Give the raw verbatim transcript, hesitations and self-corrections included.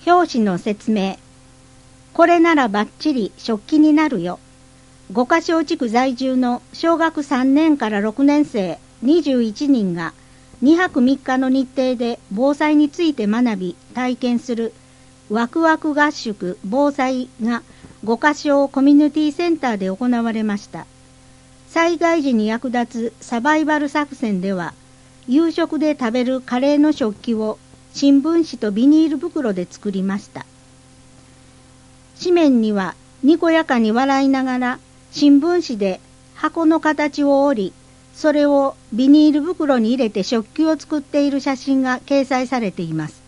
表紙の説明。これならばっちり食器になるよ。五箇小地区在住の小学さんねんからろくねん生にじゅういちにんがにはくみっかの日程で防災について学び体験するワクワク合宿防災が五箇小コミュニティセンターで行われました。災害時に役立つサバイバル作戦では、夕食で食べるカレーの食器を新聞紙とビニール袋で作りました。紙面にはにこやかに笑いながら新聞紙で箱の形を折り、それをビニール袋に入れて食器を作っている写真が掲載されています。